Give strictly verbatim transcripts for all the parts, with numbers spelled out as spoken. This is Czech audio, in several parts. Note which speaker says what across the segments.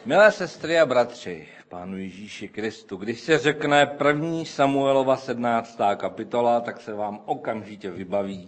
Speaker 1: Milé sestry a bratři, Pánu Ježíši Kristu, když se řekne první Samuelova sedmnáctá kapitola, tak se vám okamžitě vybaví.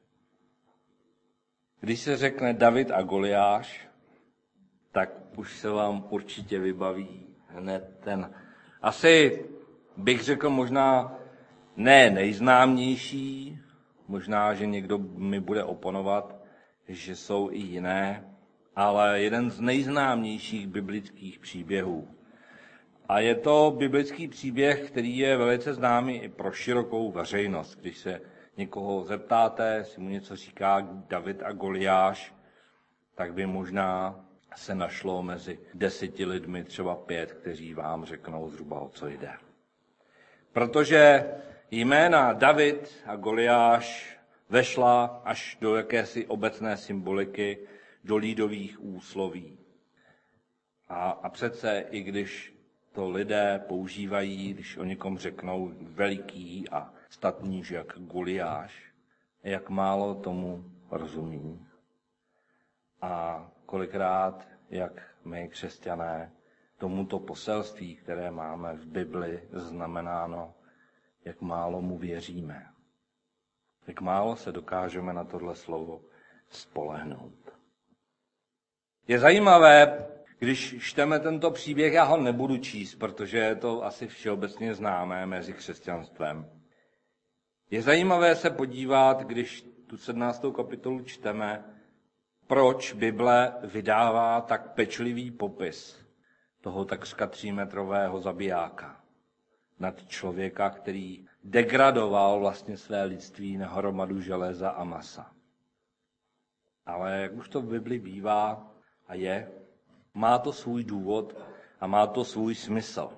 Speaker 1: Když se řekne David a Goliáš, tak už se vám určitě vybaví hned ten, asi bych řekl možná ne nejznámější, možná, že někdo mi bude oponovat, že jsou i jiné, ale jeden z nejznámějších biblických příběhů. A je to biblický příběh, který je velice známý i pro širokou veřejnost. Když se někoho zeptáte, jestli mu něco říká David a Goliáš, tak by možná se našlo mezi deseti lidmi třeba pět, kteří vám řeknou zhruba, o co jde. Protože jména David a Goliáš vešla až do jakési obecné symboliky, do lídových úsloví. A, a přece, i když to lidé používají, když o někom řeknou veliký a statný jak Goliáš, jak málo tomu rozumí. A kolikrát, jak my křesťané, tomuto poselství, které máme v Bibli znamenáno, jak málo mu věříme. Jak málo se dokážeme na tohle slovo spolehnout. Je zajímavé, když čteme tento příběh, já ho nebudu číst, protože je to asi všeobecně známé mezi křesťanstvem. Je zajímavé se podívat, když tu sedmnáctou kapitolu čteme, proč Bible vydává tak pečlivý popis toho takřka třímetrového zabijáka nad člověka, který degradoval vlastně své lidství na hromadu železa a masa. Ale jak už to v Bibli bývá a je, má to svůj důvod a má to svůj smysl.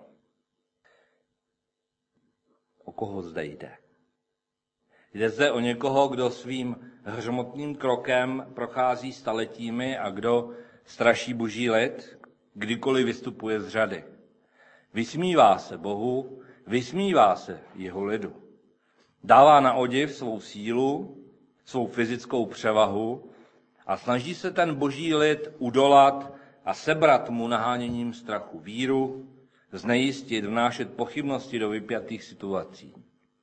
Speaker 1: O koho zde jde? Jde zde o někoho, kdo svým hřmotným krokem prochází staletími a kdo straší boží lid, kdykoliv vystupuje z řady. Vysmívá se Bohu, vysmívá se jeho lidu. Dává na odiv svou sílu, svou fyzickou převahu a snaží se ten boží lid udolat a sebrat mu naháněním strachu víru, znejistit, vnášet pochybnosti do vypjatých situací.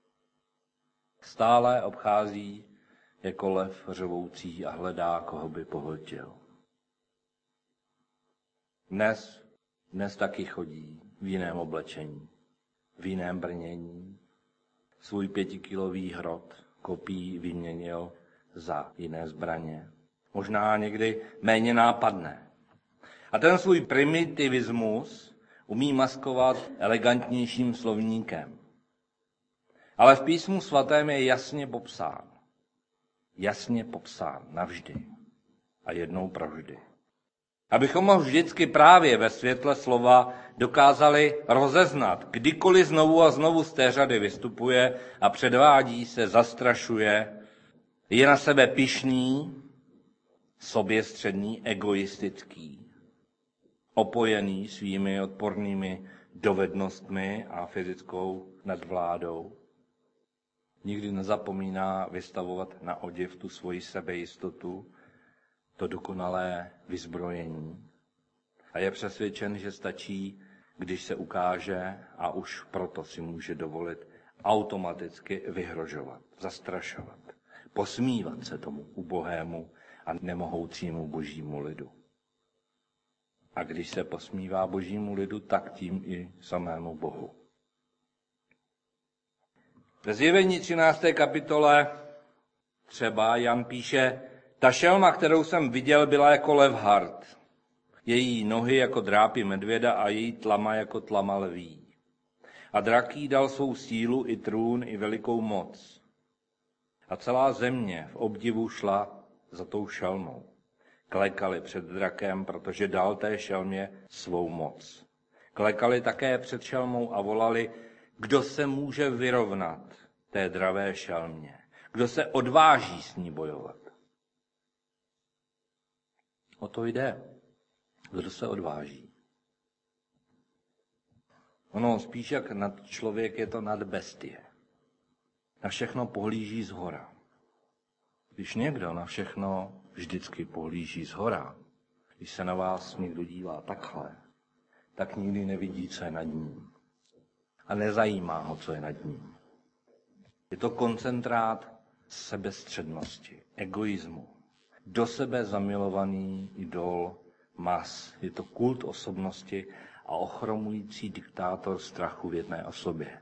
Speaker 1: Stále obchází jako lev řvoucí a hledá, koho by pohltil. Dnes, dnes taky chodí v jiném oblečení, v jiném brnění. Svůj pětikilový hrot kopí vyměnil za jiné zbraně. Možná někdy méně nápadné. A ten svůj primitivismus umí maskovat elegantnějším slovníkem. Ale v písmu svatém je jasně popsán. Jasně popsán navždy a jednou provždy. Abychom ho vždycky právě ve světle slova dokázali rozeznat, kdykoliv znovu a znovu z té řady vystupuje a předvádí se, zastrašuje, je na sebe pyšný, soběstředný, egoistický, opojený svými odpornými dovednostmi a fyzickou nadvládou. Nikdy nezapomíná vystavovat na oděv tu svoji sebejistotu, to dokonalé vyzbrojení. A je přesvědčen, že stačí, když se ukáže a už proto si může dovolit automaticky vyhrožovat, zastrašovat, posmívat se tomu ubohému a nemohoucímu božímu lidu. A když se posmívá božímu lidu, tak tím i samému Bohu. Ve Zjevení třinácté kapitole třeba Jan píše, ta šelma, kterou jsem viděl, byla jako levhart. Její nohy jako drápy medvěda a její tlama jako tlama lví. A drak jí dal svou sílu i trůn i velikou moc. A celá země v obdivu šla za tou šelmou. Klekali před drakem, protože dal té šelmě svou moc. Klekali také před šelmou a volali, kdo se může vyrovnat té dravé šelmě, kdo se odváží s ní bojovat. O to jde. Kdo se odváží? Ono spíš jak nad člověk je to nad bestie. Na všechno pohlíží zhora. Když někdo na všechno vždycky pohlíží zhora, když se na vás někdo dívá takhle, tak nikdy nevidí, co je nad ním. A nezajímá ho, co je nad ním. Je to koncentrát sebestřednosti, egoismu. Do sebe zamilovaný idol mas. Je to kult osobnosti a ochromující diktátor strachu v jedné osobě.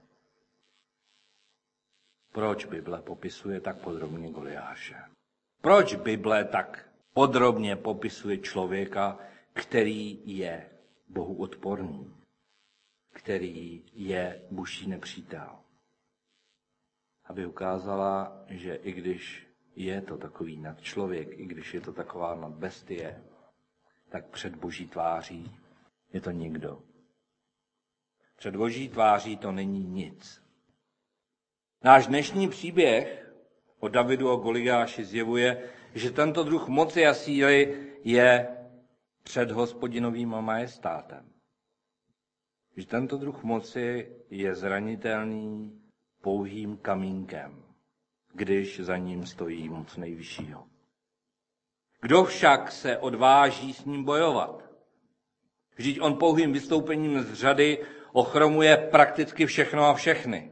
Speaker 1: Proč Bible popisuje tak podrobně Goliáše? Proč Bible tak podrobně popisuje člověka, který je Bohu odporný, který je boží nepřítel? Aby ukázala, že i když je to takový nadčlověk, i když je to taková nadbestie, tak před boží tváří je to nikdo. Před boží tváří to není nic. Náš dnešní příběh o Davidu a Goliáši zjevuje, že tento druh moci a síly je před Hospodinovým majestátem. Že tento druh moci je zranitelný pouhým kamínkem, když za ním stojí moc nejvyššího. Kdo však se odváží s ním bojovat? Vždyť on pouhým vystoupením z řady ochromuje prakticky všechno a všechny.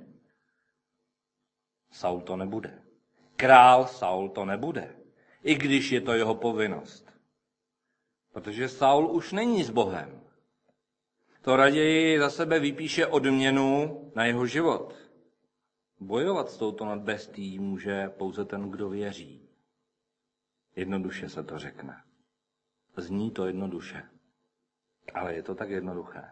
Speaker 1: Saul to nebude. Král Saul to nebude, i když je to jeho povinnost. Protože Saul už není s Bohem. To raději za sebe vypíše odměnu na jeho život. Bojovat s touto nadbestí může pouze ten, kdo věří. Jednoduše se to řekne. Zní to jednoduše, ale je to tak jednoduché.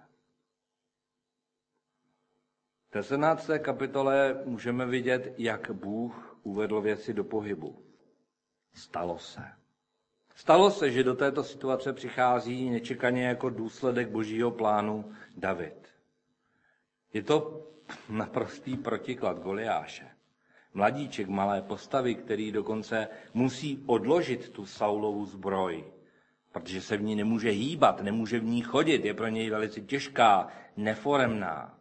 Speaker 1: V té sedmnácté kapitole můžeme vidět, jak Bůh uvedl věci do pohybu. Stalo se. Stalo se, že do této situace přichází nečekaně jako důsledek božího plánu David. Je to naprostý protiklad Goliáše. Mladíček malé postavy, který dokonce musí odložit tu Saulovu zbroj, protože se v ní nemůže hýbat, nemůže v ní chodit, je pro něj velice těžká, neforemná.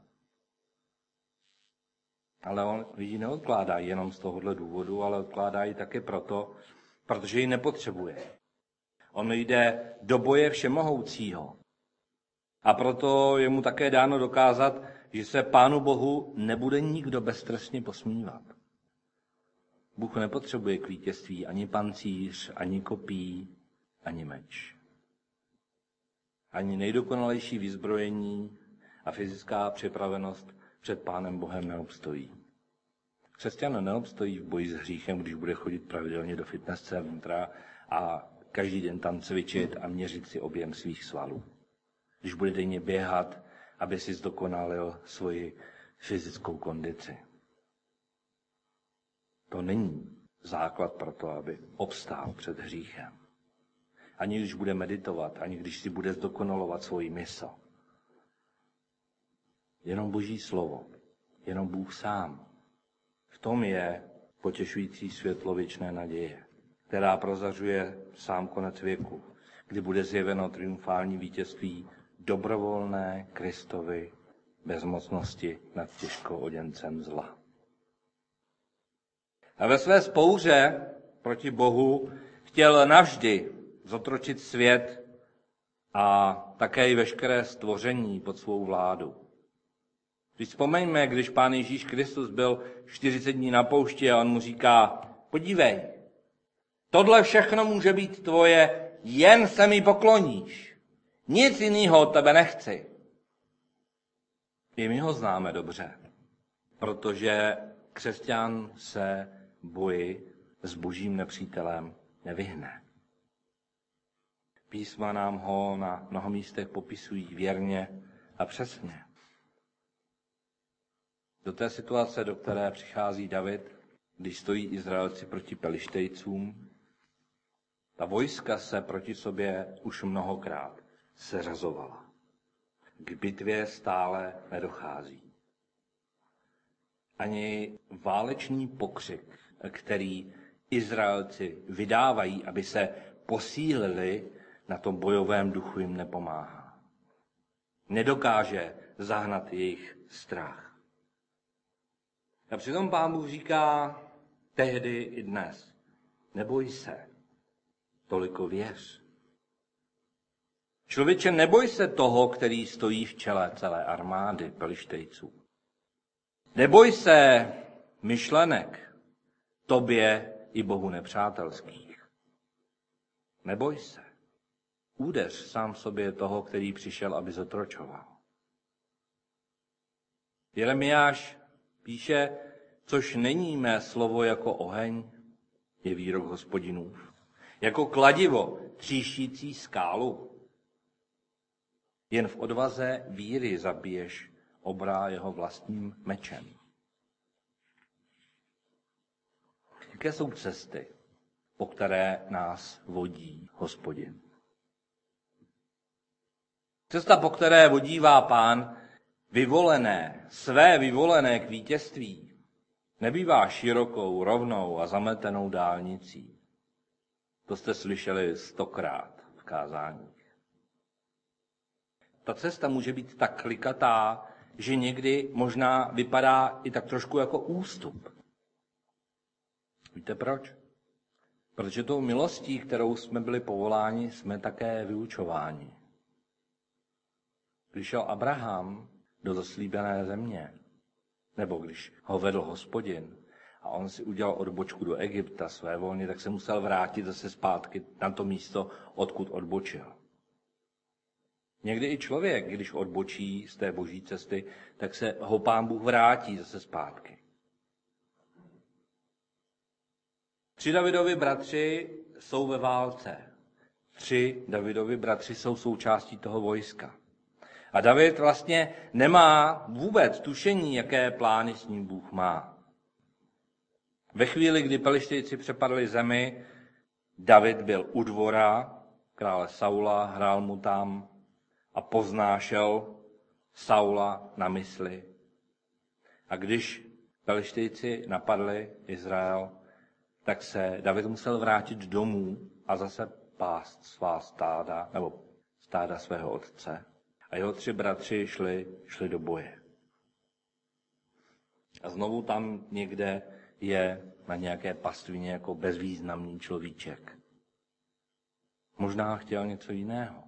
Speaker 1: Ale on ji neodkládá jenom z tohohle důvodu, ale odkládá ji také proto, protože ji nepotřebuje. On jde do boje všemohoucího. A proto je mu také dáno dokázat, že se Pánu Bohu nebude nikdo beztrestně posmívat. Bůh nepotřebuje k vítězství ani pancíř, ani kopí, ani meč. Ani nejdokonalejší vyzbrojení a fyzická připravenost před Pánem Bohem neobstojí. Křesťan neobstojí v boji s hříchem, když bude chodit pravidelně do fitness centra a každý den tam cvičit a měřit si objem svých svalů. Když bude denně běhat, aby si zdokonalil svoji fyzickou kondici. To není základ pro to, aby obstál před hříchem. Ani když bude meditovat, ani když si bude zdokonalovat svoji mysl. Jenom Boží slovo, jenom Bůh sám. V tom je potěšující světlo věčné naděje, která prozařuje sám konec věku, kdy bude zjeveno triumfální vítězství dobrovolné Kristovy bezmocnosti nad těžkou oděncem zla. A ve své spouře proti Bohu chtěl navždy zotročit svět a také i veškeré stvoření pod svou vládu. Když vzpomeňme, když Pán Ježíš Kristus byl čtyřicet dní na poušti a on mu říká, podívej, tohle všechno může být tvoje, jen se mi pokloníš. Nic jiného od tebe nechci. I my ho známe dobře, protože křesťan se boji s božím nepřítelem nevyhne. Písma nám ho na mnoha místech popisují věrně a přesně. Do té situace, do které přichází David, když stojí Izraelci proti Pelištejcům, ta vojska se proti sobě už mnohokrát seřazovala. K bitvě stále nedochází. Ani válečný pokřik, který Izraelci vydávají, aby se posílili, na tom bojovém duchu jim nepomáhá. Nedokáže zahnat jejich strach. A přitom Pán Bůh říká tehdy i dnes, neboj se, toliko věř. Člověče, neboj se toho, který stojí v čele celé armády Pelištejců. Neboj se myšlenek tobě i Bohu nepřátelských. Neboj se. Údeř sám sobě toho, který přišel, aby zotročoval. Jeremiáš píše, což není mé slovo jako oheň, je výrok Hospodinův, jako kladivo tříštící skálu. Jen v odvaze víry zabiješ obra jeho vlastním mečem. Jaké jsou cesty, po které nás vodí Hospodin? Cesta, po které vodívá Pán vyvolené, své vyvolené k vítězství, nebývá širokou, rovnou a zametenou dálnicí. To jste slyšeli stokrát v kázáních. Ta cesta může být tak klikatá, že někdy možná vypadá i tak trošku jako ústup. Víte proč? Protože tou milostí, kterou jsme byli povoláni, jsme také vyučováni. Když šel Abraham do zaslíbené země, nebo když ho vedl Hospodin a on si udělal odbočku do Egypta své volně, tak se musel vrátit zase zpátky na to místo, odkud odbočil. Někdy i člověk, když odbočí z té boží cesty, tak se ho Pán Bůh vrátí zase zpátky. Tři Davidovi bratři jsou ve válce. Tři Davidovi bratři jsou součástí toho vojska. A David vlastně nemá vůbec tušení, jaké plány s ním Bůh má. Ve chvíli, kdy Pelištejci přepadli zemi, David byl u dvora krále Saula, hrál mu tam a poznášel Saula na mysli. A když Pelištejci napadli Izrael, tak se David musel vrátit domů a zase pást svá stáda, nebo stáda svého otce. A jeho tři bratři šli, šli do boje. A znovu tam někde je na nějaké pastvině jako bezvýznamný človíček. Možná chtěl něco jiného.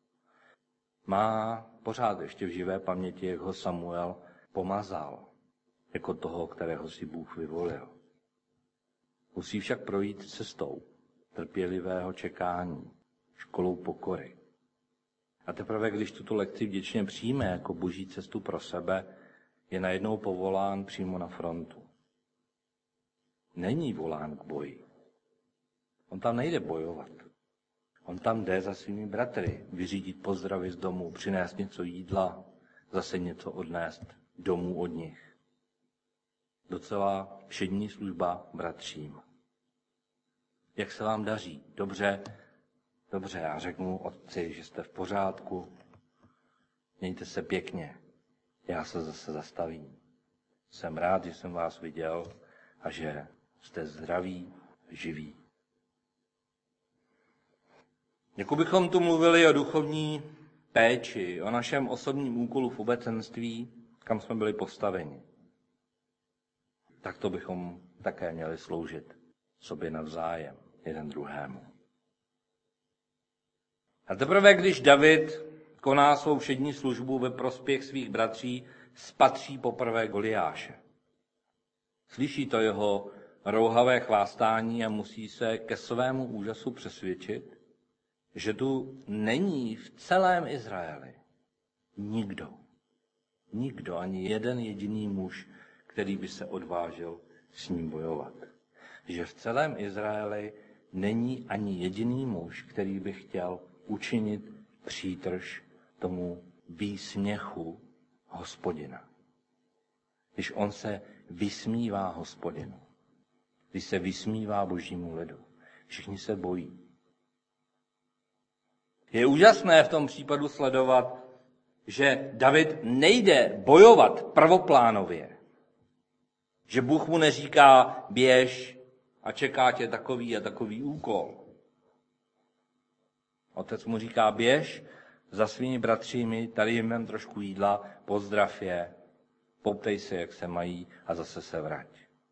Speaker 1: Má pořád ještě v živé paměti, jak ho Samuel pomazal, jako toho, kterého si Bůh vyvolil. Musí však projít cestou trpělivého čekání, školou pokory. A teprve, když tuto lekci vděčně přijme jako boží cestu pro sebe, je najednou povolán přímo na frontu. Není volán k boji. On tam nejde bojovat. On tam jde za svými bratry, vyřídit pozdravy z domu, přinést něco jídla, zase něco odnést domů od nich. Docela všední služba bratřím. Jak se vám daří? Dobře, dobře, já řeknu otci, že jste v pořádku. Mějte se pěkně. Já se zase zastavím. Jsem rád, že jsem vás viděl a že jste zdraví, živí. Jako bychom tu mluvili o duchovní péči, o našem osobním úkolu v obecenství, kam jsme byli postaveni. Tak to bychom také měli sloužit sobě navzájem, jeden druhému. A teprve, když David koná svou všední službu ve prospěch svých bratří, spatří poprvé Goliáše. Slyší to jeho rouhavé chvástání a musí se ke svému úžasu přesvědčit, že tu není v celém Izraeli nikdo, nikdo, ani jeden jediný muž, který by se odvážil s ním bojovat. Že v celém Izraeli není ani jediný muž, který by chtěl učinit přítrž tomu výsměchu Hospodina. Když on se vysmívá Hospodinu, když se vysmívá božímu lidu, všichni se bojí. Je úžasné v tom případu sledovat, že David nejde bojovat prvoplánově. Že Bůh mu neříká běž a čeká tě takový a takový úkol. Otec mu říká běž za svými bratřími, tady jim vem trošku jídla, pozdrav je, poptej se, jak se mají a zase se vrať.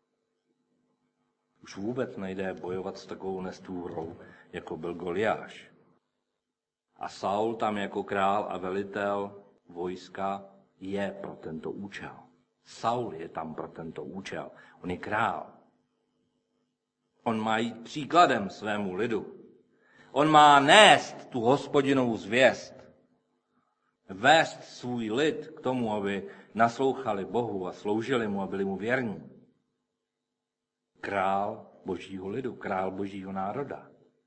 Speaker 1: Už vůbec nejde bojovat s takovou nestvůrou, jako byl Goliáš. A Saul tam jako král a velitel vojska je pro tento účel. Saul je tam pro tento účel. On je král. On má jít příkladem svému lidu. On má nést tu Hospodinovou zvěst. Vést svůj lid k tomu, aby naslouchali Bohu a sloužili mu a byli mu věrní. Král božího lidu, král božího národa.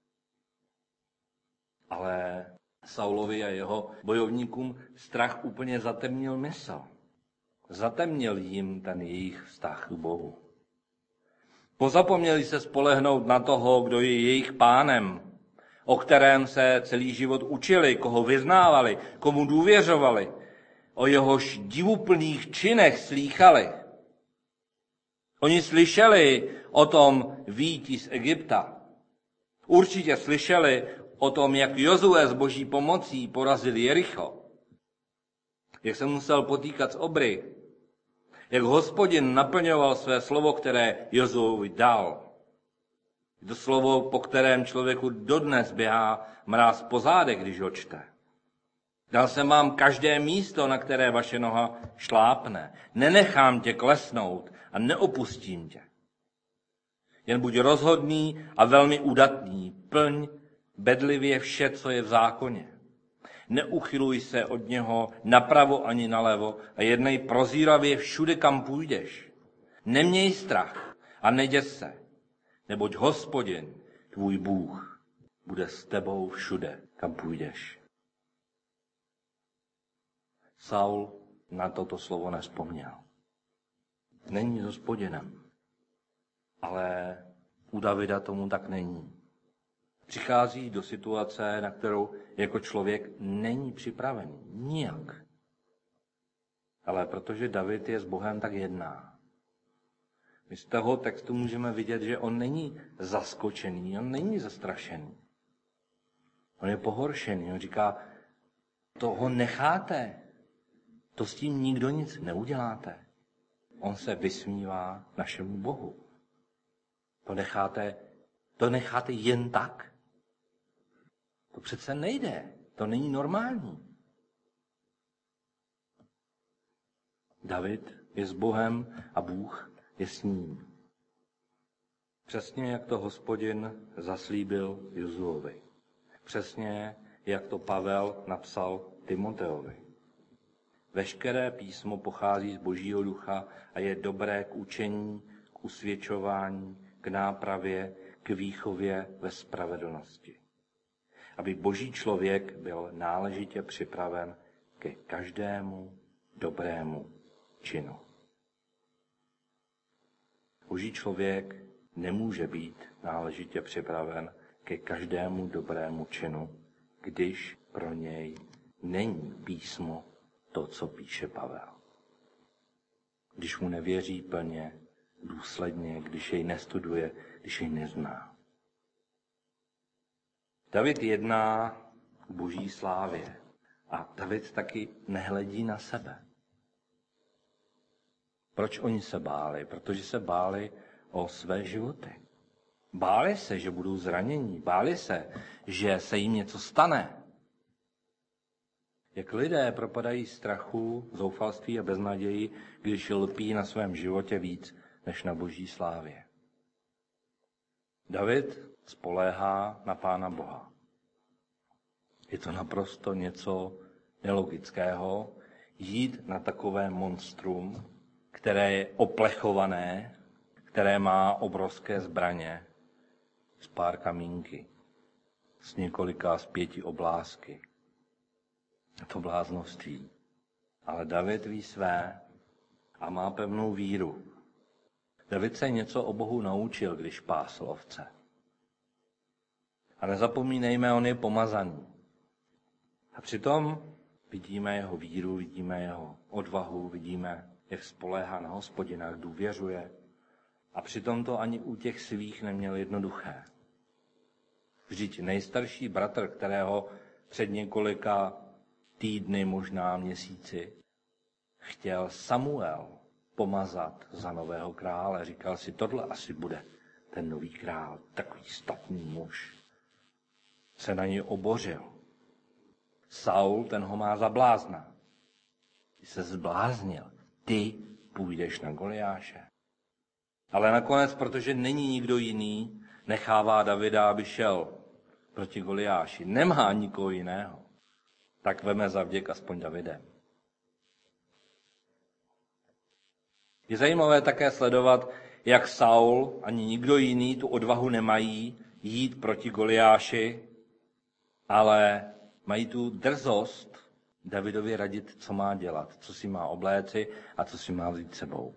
Speaker 1: Ale Saulovi a jeho bojovníkům strach úplně zatemnil mysl. Zatemnil jim ten jejich vztah k Bohu. Pozapomněli se spolehnout na toho, kdo je jejich pánem, o kterém se celý život učili, koho vyznávali, komu důvěřovali, o jehož divuplných činech slýchali. Oni slyšeli o tom výjití z Egypta. Určitě slyšeli o tom, jak Jozue s boží pomocí porazil Jericho. Jak se musel potýkat s obry. Jak Hospodin naplňoval své slovo, které Jozuovi dal. To slovo, po kterém člověku dodnes běhá mráz po zádech, když ho čte. Dal jsem vám každé místo, na které vaše noha šlápne. Nenechám tě klesnout a neopustím tě. Jen buď rozhodný a velmi udatný. Plň bedlivě vše, co je v zákoně. Neuchyluj se od něho napravo ani nalevo a jednej prozíravě všude, kam půjdeš. Neměj strach a neděs se, neboť Hospodin, tvůj Bůh, bude s tebou všude, kam půjdeš. Saul na toto slovo nevzpomněl. Není s Hospodinem, ale u Davida tomu tak není. Přichází do situace, na kterou jako člověk není připravený. Nijak. Ale protože David je s Bohem, tak jedná. My z toho textu můžeme vidět, že on není zaskočený, on není zastrašený. On je pohoršený. On říká, toho necháte, to s tím nikdo nic neuděláte. On se vysmívá našemu Bohu. To necháte, to necháte jen tak? To přece nejde. To není normální. David je s Bohem a Bůh je s ním. Přesně jak to Hospodin zaslíbil Jozuovi. Přesně jak to Pavel napsal Timoteovi. Veškeré písmo pochází z Božího ducha a je dobré k učení, k usvědčování, k nápravě, k výchově ve spravedlnosti. Aby Boží člověk byl náležitě připraven ke každému dobrému činu. Boží člověk nemůže být náležitě připraven ke každému dobrému činu, když pro něj není písmo to, co píše Pavel. Když mu nevěří plně, důsledně, když jej nestuduje, když jej nezná. David jedná k Boží slávě a David taky nehledí na sebe. Proč oni se báli? Protože se báli o své životy. Báli se, že budou zranění. Báli se, že se jim něco stane. Jak lidé propadají strachu, zoufalství a beznaději, když lpí na svém životě víc než na Boží slávě. David spoléhá na Pána Boha. Je to naprosto něco nelogického jít na takové monstrum, které je oplechované, které má obrovské zbraně, z pár kamínky, s několika z pěti oblásky. Je to bláznovství. Ale David ví své a má pevnou víru. David se něco o Bohu naučil, když pásl ovce. A nezapomínejme, on je pomazaný. A přitom vidíme jeho víru, vidíme jeho odvahu, vidíme, jak spoléhá na Hospodina, jak důvěřuje. A přitom to ani u těch svých neměl jednoduché. Vždyť nejstarší bratr, kterého před několika týdny, možná měsíci, chtěl Samuel pomazat za nového krále. Říkal si, tohle asi bude ten nový král, takový statný muž. Se na něj obořil. Saul, ten ho má za blázna. Ty se zbláznil. Ty půjdeš na Goliáše. Ale nakonec, protože není nikdo jiný, nechává Davida, aby šel proti Goliáši. Nemá nikoho jiného. Tak veme za vděk aspoň Davidem. Je zajímavé také sledovat, jak Saul ani nikdo jiný tu odvahu nemají jít proti Goliáši, ale mají tu drzost Davidovi radit, co má dělat, co si má obléci a co si má vzít sebou.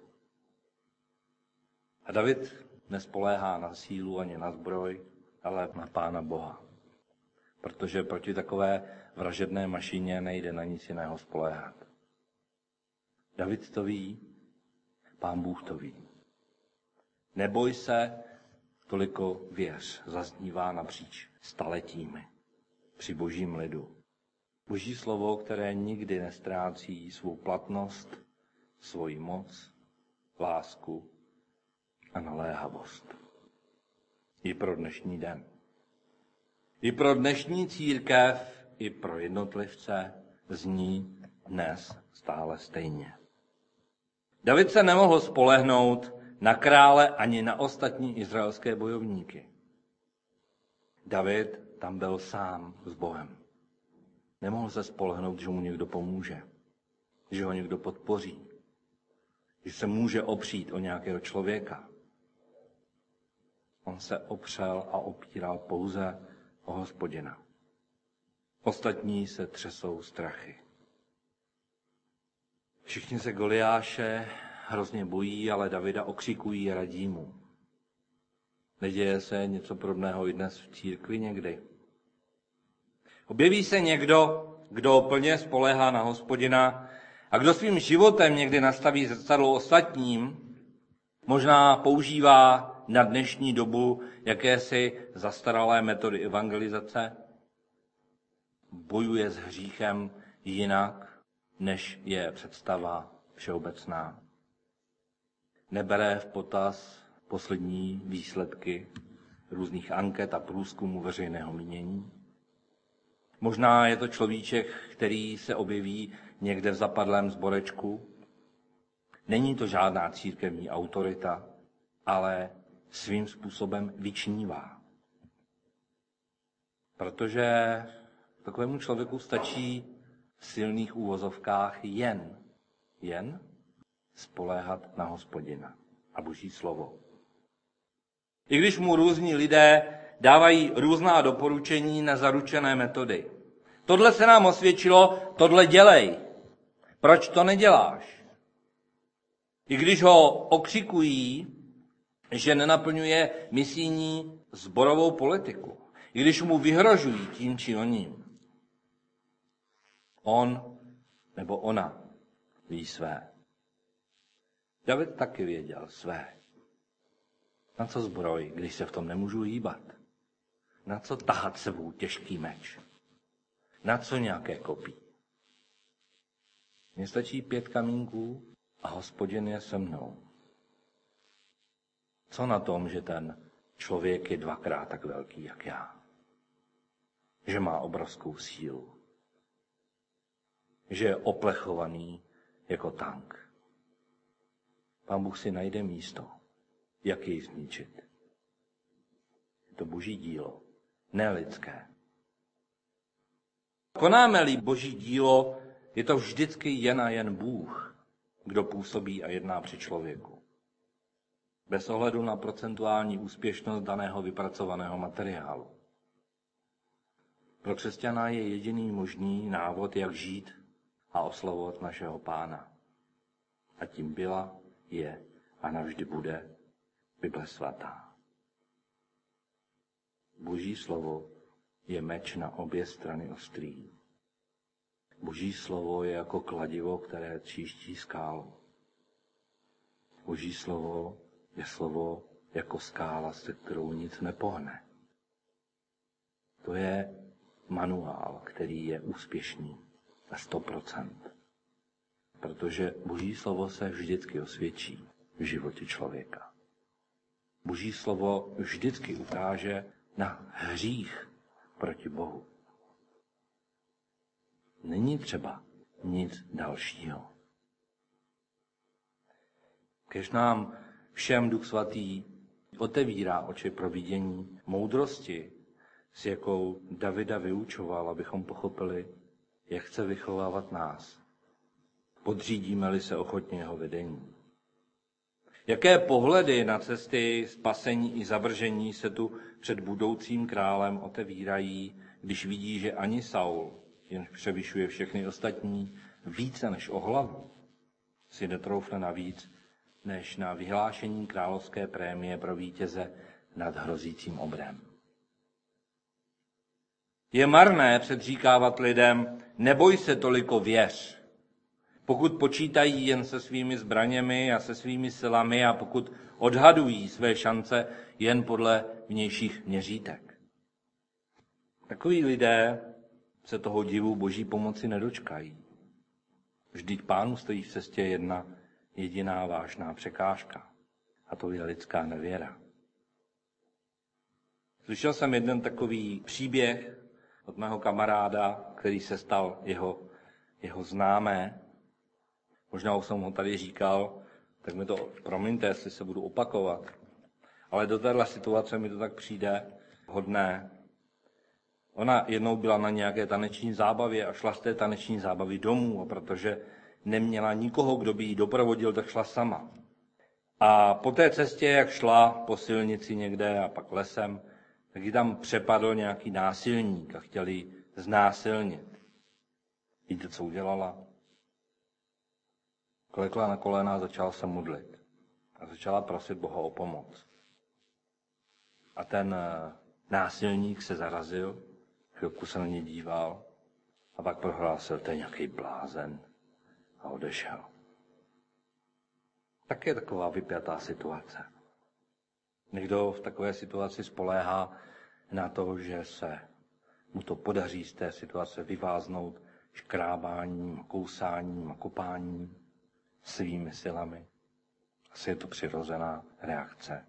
Speaker 1: A David nespoléhá na sílu ani na zbroj, ale na Pána Boha. Protože proti takové vražedné mašině nejde na nic jiného spoléhat. David to ví, Pán Bůh to ví. Neboj se, toliko věř, zaznívá napříč staletími při božím lidu. Boží slovo, které nikdy nestrácí svou platnost, svoji moc, lásku a naléhavost. I pro dnešní den. I pro dnešní církev, i pro jednotlivce zní dnes stále stejně. David se nemohl spolehnout na krále ani na ostatní izraelské bojovníky. David tam byl sám s Bohem. Nemohl se spolehnout, že mu někdo pomůže, že ho někdo podpoří, že se může opřít o nějakého člověka. On se opřel a opíral pouze o Hospodina. Ostatní se třesou strachy. Všichni se Goliáše hrozně bojí, ale Davida okřikují a radí mu. Neděje se něco podobného i dnes v církvi někdy. Objeví se někdo, kdo plně spoléhá na Hospodina a kdo svým životem někdy nastaví zrcadlo ostatním, možná používá na dnešní dobu jakési zastaralé metody evangelizace, bojuje s hříchem jinak, než je představa všeobecná. Nebere v potaz poslední výsledky různých anket a průzkumů veřejného mínění. Možná je to človíček, který se objeví někde v zapadlém sborečku. Není to žádná církevní autorita, ale svým způsobem vyčnívá. Protože takovému člověku stačí v silných úvozovkách jen, jen spoléhat na Hospodina a Boží slovo. I když mu různí lidé dávají různá doporučení na zaručené metody. Tohle se nám osvědčilo, tohle dělej. Proč to neděláš? I když ho okřikují, že nenaplňuje misijní sborovou politiku. I když mu vyhrožují tím či oním. On nebo ona ví své. David taky věděl své. Na co zbroj, když se v tom nemůžu hýbat? Na co tahat sebou těžký meč? Na co nějaké kopí? Mně stačí pět kamínků a Hospodin je se mnou. Co na tom, že ten člověk je dvakrát tak velký, jak já? Že má obrovskou sílu. Že je oplechovaný jako tank. Pán Bůh si najde místo, jak jej zničit. Je to Boží dílo, ne lidské. Konáme-li Boží dílo, je to vždycky jen a jen Bůh, kdo působí a jedná při člověku. Bez ohledu na procentuální úspěšnost daného vypracovaného materiálu. Pro křesťana je jediný možný návod, jak žít a oslavovat našeho Pána. A tím byla, je a navždy bude Bible svatá. Boží slovo je meč na obě strany ostrý. Boží slovo je jako kladivo, které tříští skálu. Boží slovo je slovo jako skála, se kterou nic nepohne. To je manuál, který je úspěšný na sto procent. Protože Boží slovo se vždycky osvědčí v životě člověka. Boží slovo vždycky ukáže na hřích proti Bohu. Není třeba nic dalšího. Kež nám všem Duch Svatý otevírá oči pro vidění moudrosti, s jakou Davida vyučoval, abychom pochopili, jak chce vychovávat nás. Podřídíme-li se ochotně jeho vedení. Jaké pohledy na cesty spasení i zavržení se tu před budoucím králem otevírají, když vidí, že ani Saul, jen převyšuje všechny ostatní, více než o hlavu, si netroufne navíc, než na vyhlášení královské prémie pro vítěze nad hrozícím obrem. Je marné předříkávat lidem, neboj se toliko, věř. Pokud počítají jen se svými zbraněmi a se svými silami a pokud odhadují své šance jen podle vnějších měřítek. Takoví lidé se toho divu Boží pomoci nedočkají. Vždyť Pánu stojí v cestě jedna jediná vážná překážka, a to je lidská nevěra. Slyšel jsem jeden takový příběh od mého kamaráda, který se stal jeho, jeho známé. Možná už jsem ho tady říkal, tak mi to promiňte, jestli se budu opakovat. Ale do téhle situace mi to tak přijde hodné. Ona jednou byla na nějaké taneční zábavě a šla z té taneční zábavy domů, a protože neměla nikoho, kdo by ji doprovodil, tak šla sama. A po té cestě, jak šla po silnici někde a pak lesem, tak ji tam přepadl nějaký násilník a chtěl ji znásilnit. Víte, co udělala? Klekla na kolena a začala se modlit. A začala prosit Boha o pomoc. A ten násilník se zarazil, chvilku se na ně díval a pak prohlásil, to je nějaký blázen, a odešel. Tak je taková vypjatá situace. Někdo v takové situaci spoléhá na to, že se mu to podaří z té situace vyváznout škrábáním, kousáním a kopáním svými silami. Asi je to přirozená reakce.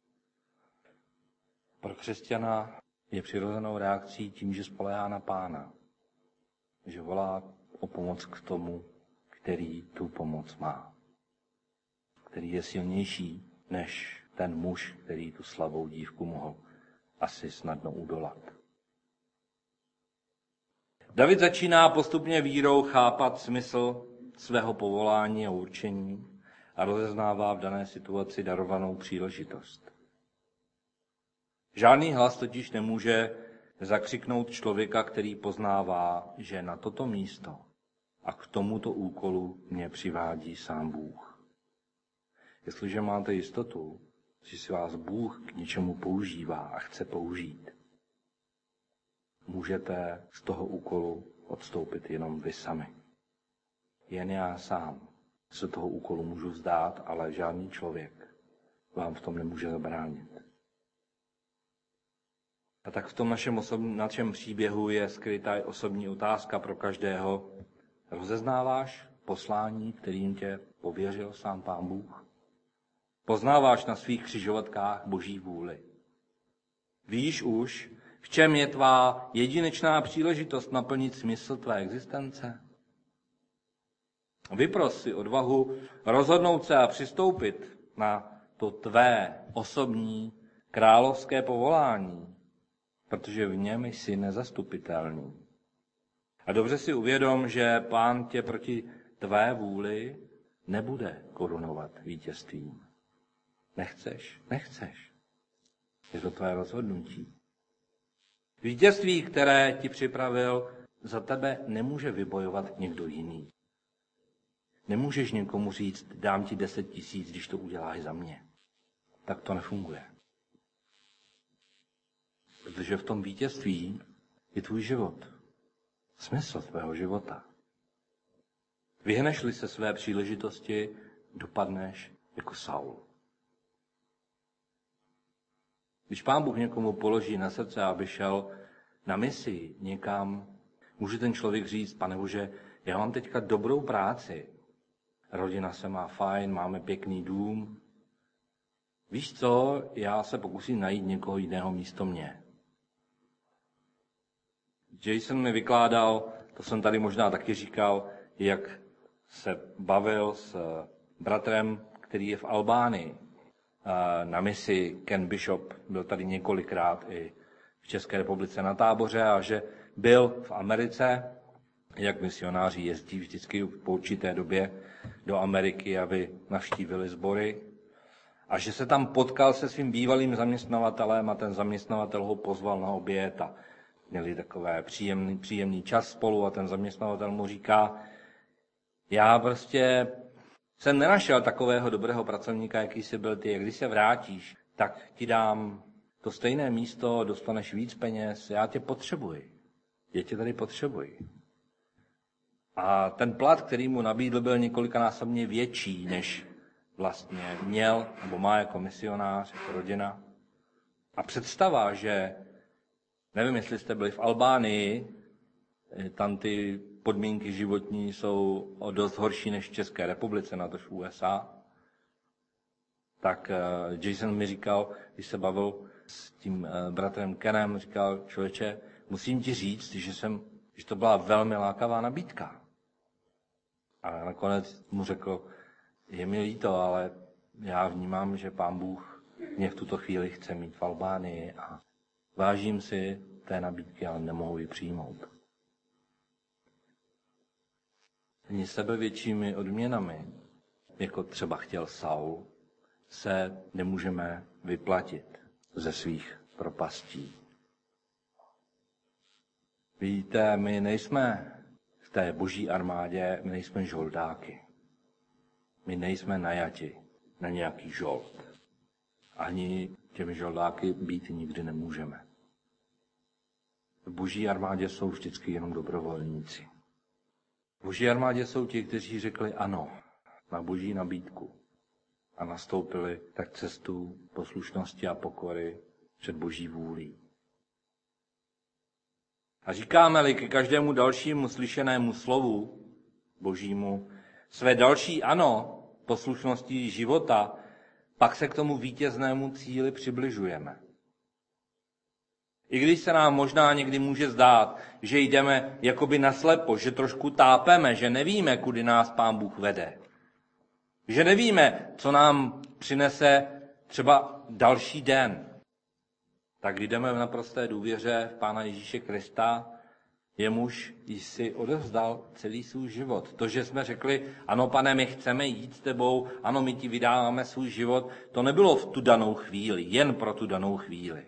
Speaker 1: Pro křesťana je přirozenou reakcí tím, že spoléhá na Pána. Že volá o pomoc k tomu, který tu pomoc má. Který je silnější než ten muž, který tu slabou dívku mohl asi snadno udolat. David začíná postupně vírou chápat smysl svého povolání a určení a rozeznává v dané situaci darovanou příležitost. Žádný hlas totiž nemůže zakřiknout člověka, který poznává, že na toto místo a k tomuto úkolu mě přivádí sám Bůh. Jestliže máte jistotu, že si vás Bůh k něčemu používá a chce použít, můžete z toho úkolu odstoupit jenom vy sami. Jen já sám se toho úkolu můžu vzdát, ale žádný člověk vám v tom nemůže zabránit. A tak v tom našem, osobním, našem příběhu je skrytá osobní otázka pro každého. Rozeznáváš poslání, kterým tě pověřil sám Pán Bůh? Poznáváš na svých křižovatkách Boží vůli? Víš už, v čem je tvá jedinečná příležitost naplnit smysl tvé existence? Vypros si odvahu rozhodnout se a přistoupit na to tvé osobní královské povolání, protože v něm jsi nezastupitelný. A dobře si uvědom, že Pán tě proti tvé vůli nebude korunovat vítězstvím. Nechceš? Nechceš. Je to tvé rozhodnutí. Vítězství, které ti připravil, za tebe nemůže vybojovat někdo jiný. Nemůžeš někomu říct, dám ti deset tisíc, když to uděláš za mě. Tak to nefunguje. Protože v tom vítězství je tvůj život. Smysl tvého života. Vyhneš-li se své příležitosti, dopadneš jako Saul. Když Pán Bůh někomu položí na srdce, aby šel na misi někam, může ten člověk říct, Pane Bože, já mám teďka dobrou práci. Rodina se má fajn, máme pěkný dům. Víš co, já se pokusím najít někoho jiného místo mě. Jason mi vykládal to jsem tady možná taky říkal, jak se bavil s bratrem, který je v Albánii na misi. Ken Bishop byl tady několikrát i v České republice na táboře a že byl v Americe, jak misionáři jezdí vždycky po určité době do Ameriky, aby navštívili sbory. A že se tam potkal se svým bývalým zaměstnavatelem a ten zaměstnavatel ho pozval na oběd a měli takové příjemný, příjemný čas spolu a ten zaměstnavatel mu říká, já prostě jsem nenašel takového dobrého pracovníka, jaký jsi byl ty. Když se vrátíš, tak ti dám to stejné místo, dostaneš víc peněz, já tě potřebuji. Já tě tady potřebuji. A ten plat, který mu nabídl, byl několikanásobně větší, než vlastně měl, nebo má jako misionář, jako rodina. A představa, že, nevím, jestli jste byli v Albánii, tam ty podmínky životní jsou o dost horší než v České republice, natož v U S A, tak Jason mi říkal, když se bavil s tím bratrem Kenem, říkal, člověče, musím ti říct, že, jsem, že to byla velmi lákavá nabídka. A nakonec mu řekl, je mi líto, ale já vnímám, že Pán Bůh mě v tuto chvíli chce mít v Albánii a vážím si té nabídky, ale nemohu ji přijmout. Ani sebevětšími odměnami, jako třeba chtěl Saul, se nemůžeme vyplatit ze svých propastí. Víte, my nejsme v té boží armádě, my nejsme žoldáky. My nejsme najati na nějaký žold. Ani těmi žoldáky být nikdy nemůžeme. V boží armádě jsou vždycky jenom dobrovolníci. V boží armádě jsou ti, kteří řekli ano na boží nabídku a nastoupili tak cestu poslušnosti a pokory před boží vůlí. A říkáme-li ke každému dalšímu slyšenému slovu božímu své další ano poslušností života, pak se k tomu vítěznému cíli přibližujeme. I když se nám možná někdy může zdát, že jdeme jakoby naslepo, že trošku tápeme, že nevíme, kudy nás Pán Bůh vede. Že nevíme, co nám přinese třeba další den. Tak jdeme v naprosté důvěře v Pána Ježíše Krista, jemuž jsi odevzdal celý svůj život. To, že jsme řekli, ano, Pane, my chceme jít s tebou, ano, my ti vydáváme svůj život, to nebylo v tu danou chvíli, jen pro tu danou chvíli.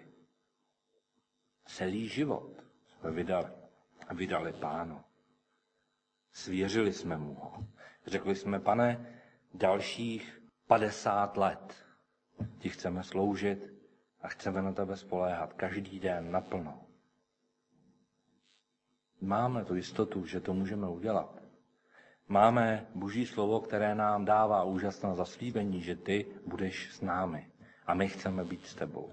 Speaker 1: Celý život jsme vydali, vydali Pánu. Svěřili jsme mu ho. Řekli jsme, Pane, dalších padesát let ti chceme sloužit a chceme na tebe spoléhat každý den naplno. Máme tu jistotu, že to můžeme udělat. Máme Boží slovo, které nám dává úžasné zaslíbení, že ty budeš s námi a my chceme být s tebou.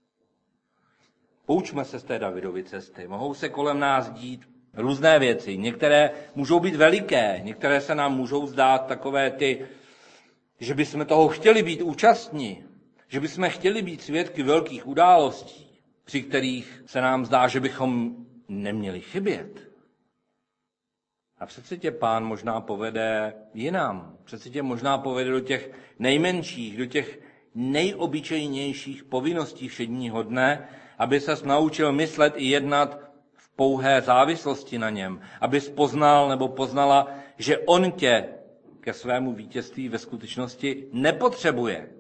Speaker 1: Poučme se z té Davidovy cesty. Mohou se kolem nás dít různé věci. Některé můžou být veliké, některé se nám můžou zdát takové ty, že bychom toho chtěli být účastní, že bychom chtěli být svědky velkých událostí, při kterých se nám zdá, že bychom neměli chybět. A přece tě Pán možná povede jinam. Přece tě možná povede do těch nejmenších, do těch nejobyčejnějších povinností všedního dne, aby ses naučil myslet i jednat v pouhé závislosti na něm. Abys poznal nebo poznala, že on tě ke svému vítězství ve skutečnosti nepotřebuje.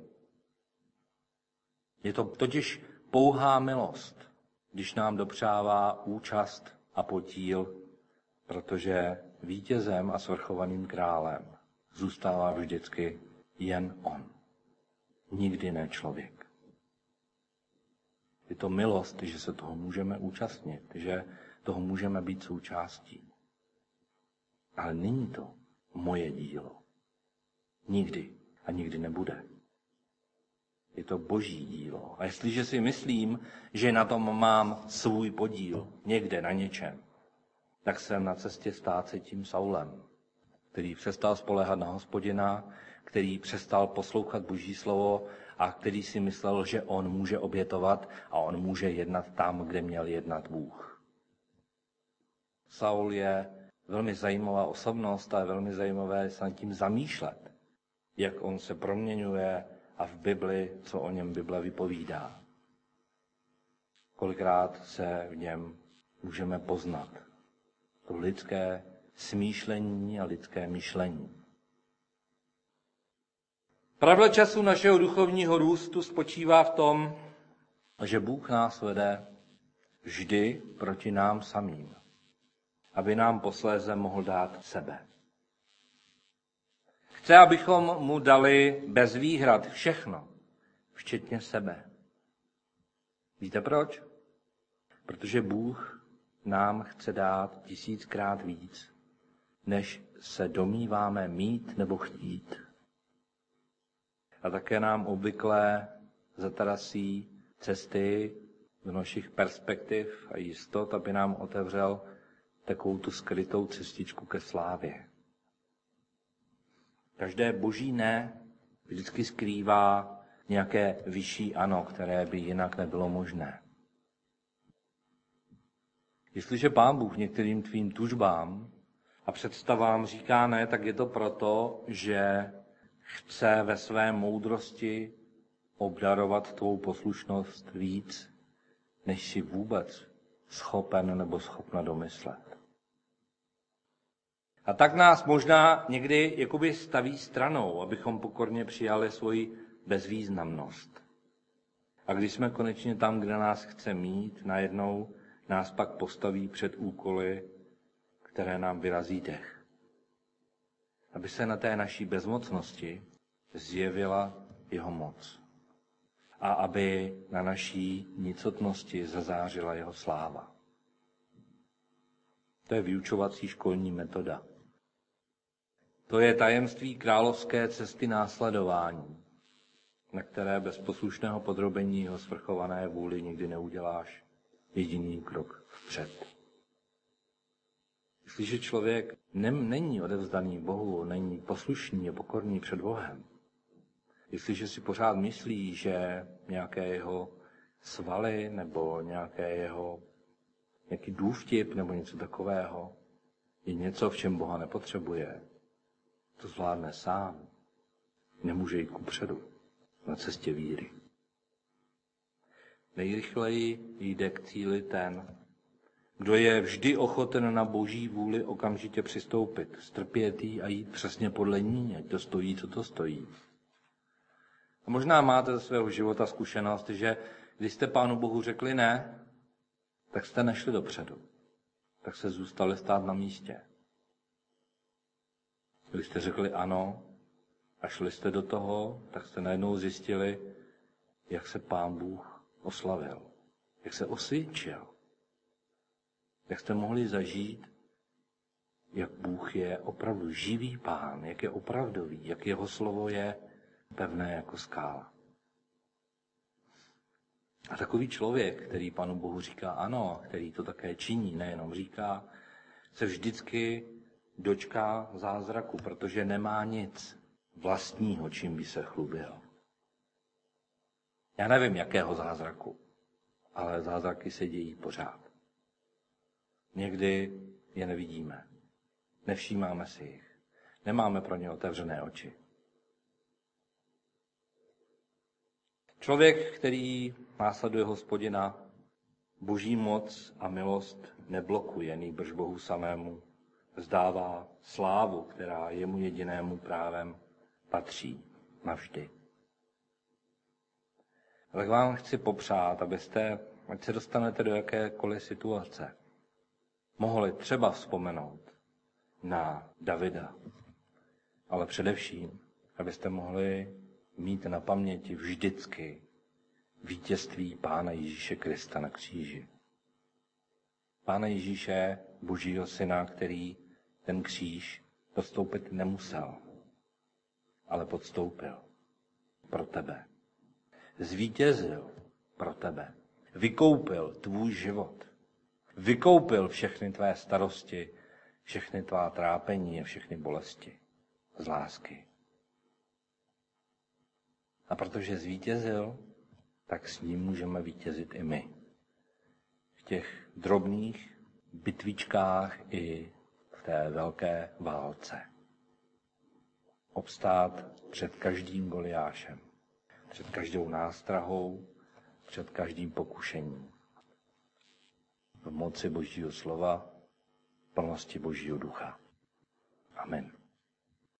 Speaker 1: Je to totiž pouhá milost, když nám dopřává účast a podíl, protože vítězem a svrchovaným králem zůstává vždycky jen on. Nikdy ne člověk. Je to milost, že se toho můžeme účastnit, že toho můžeme být součástí. Ale není to moje dílo. Nikdy a nikdy nebude. Je to Boží dílo. A jestliže si myslím, že na tom mám svůj podíl, někde na něčem, tak jsem na cestě stát se tím Saulem, který přestal spoléhat na Hospodina, který přestal poslouchat Boží slovo a který si myslel, že on může obětovat a on může jednat tam, kde měl jednat Bůh. Saul je velmi zajímavá osobnost a je velmi zajímavé se nad tím zamýšlet, jak on se proměňuje a v Bibli, co o něm Bible vypovídá. Kolikrát se v něm můžeme poznat. To lidské smýšlení a lidské myšlení. Pravda času našeho duchovního růstu spočívá v tom, že Bůh nás vede vždy proti nám samým, aby nám posléze mohl dát sebe. Chce, abychom mu dali bez výhrad všechno, včetně sebe. Víte proč? Protože Bůh nám chce dát tisíckrát víc, než se domníváme mít nebo chtít. A také nám obvykle zatarasí cesty do našich perspektiv a jistot, aby nám otevřel takovou tu skrytou cestičku ke slávě. Každé boží ne vždycky skrývá nějaké vyšší ano, které by jinak nebylo možné. Jestliže Pán Bůh některým tvým tužbám a představám říká ne, tak je to proto, že chce ve své moudrosti obdarovat tvou poslušnost víc, než si vůbec schopen nebo schopna domyslet. A tak nás možná někdy jakoby staví stranou, abychom pokorně přijali svoji bezvýznamnost. A když jsme konečně tam, kde nás chce mít, najednou nás pak postaví před úkoly, které nám vyrazí dech. Aby se na té naší bezmocnosti zjevila jeho moc. A aby na naší nicotnosti zazářila jeho sláva. To je vyučovací školní metoda. To je tajemství královské cesty následování, na které bez poslušného podrobení jeho svrchované vůli nikdy neuděláš jediný krok vpřed. Jestliže člověk nem, není odevzdaný Bohu, není poslušný a pokorný před Bohem, jestliže si pořád myslí, že nějaké jeho svaly nebo nějaké jeho nějaký důvtip nebo něco takového je něco, v čem Boha nepotřebuje, to zvládne sám, nemůže jít kupředu na cestě víry. Nejrychleji jde k cíli ten, kdo je vždy ochoten na boží vůli okamžitě přistoupit, strpět jí a jít přesně podle ní, ať to stojí, co to stojí. A možná máte ze svého života zkušenost, že když jste Pánu Bohu řekli ne, tak jste nešli dopředu. Tak se zůstali stát na místě. Když jste řekli ano a šli jste do toho, tak jste najednou zjistili, jak se Pán Bůh oslavil, jak se osvědčil, jak jste mohli zažít, jak Bůh je opravdu živý Pán, jak je opravdový, jak jeho slovo je pevné jako skála. A takový člověk, který Panu Bohu říká ano, který to také činí, nejenom říká, se vždycky dočká zázraku, protože nemá nic vlastního, čím by se chlubil. Já nevím, jakého zázraku, ale zázraky se dějí pořád. Někdy je nevidíme, nevšímáme si jich, nemáme pro ně otevřené oči. Člověk, který následuje Hospodina, boží moc a milost neblokuje, nýbrž Bohu samému vzdává slávu, která jemu jedinému právem patří navždy. Tak vám chci popřát, abyste, ať se dostanete do jakékoliv situace, mohli třeba vzpomenout na Davida, ale především, abyste mohli mít na paměti vždycky vítězství Pána Ježíše Krista na kříži. Pána Ježíše, Božího syna, který ten kříž podstoupit nemusel, ale podstoupil pro tebe. Zvítězil pro tebe. Vykoupil tvůj život. Vykoupil všechny tvé starosti, všechny tvá trápení a všechny bolesti z lásky. A protože zvítězil, tak s ním můžeme vítězit i my. V těch drobných bitvičkách i v té velké válce. Obstát před každým Goliášem, před každou nástrahou, před každým pokušením. V moci Božího slova, plnosti Božího ducha. Amen.